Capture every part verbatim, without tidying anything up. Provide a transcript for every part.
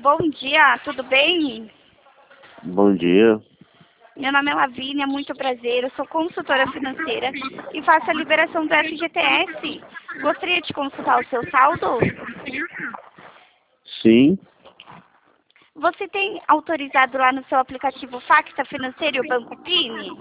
Bom dia, tudo bem? Bom dia. Meu nome é Lavínia, muito prazer. Eu sou consultora financeira e faço a liberação do F G T S. Gostaria de consultar o seu saldo? Sim, Você tem autorizado lá no seu aplicativo Facta Financeiro e o Banco PIN?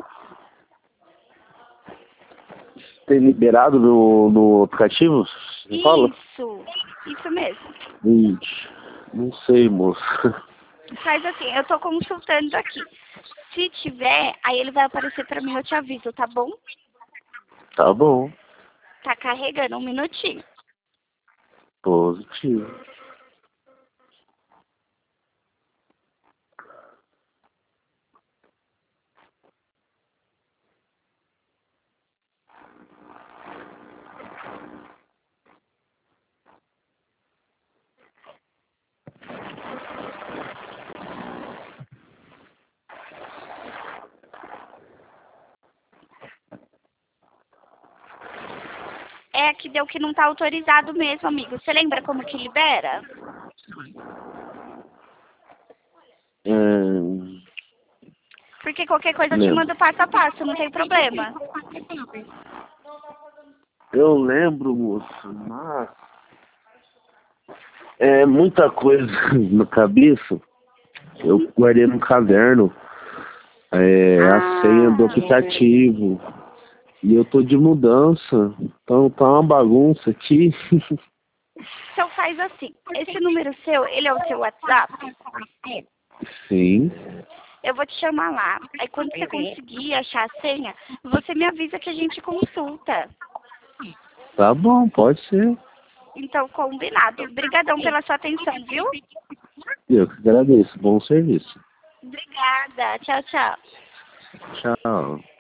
tem liberado no, no aplicativo? Você fala? Isso, isso mesmo. Ixi, não sei, moço. Faz assim, eu estou consultando aqui. Se tiver, aí ele vai aparecer para mim, eu te aviso, tá bom? Tá bom. Tá carregando, um minutinho. Positivo. É que deu que não tá autorizado mesmo, amigo. Você lembra como que libera? Hum, Porque qualquer coisa eu te lembro. mando passo a passo, não tem problema. Eu lembro, moço, mas é muita coisa na cabeça. Eu guardei no caderno é, a senha do Ah, aplicativo. E eu tô de mudança. Então tá uma bagunça aqui. então faz assim. Esse número seu, ele é o seu WhatsApp? Sim. Eu vou te chamar lá. Aí quando você conseguir achar a senha, você me avisa que a gente consulta. Tá bom, pode ser. Então, combinado. Obrigadão pela sua atenção, viu? Eu que agradeço. Bom serviço. Obrigada. Tchau, tchau. Tchau.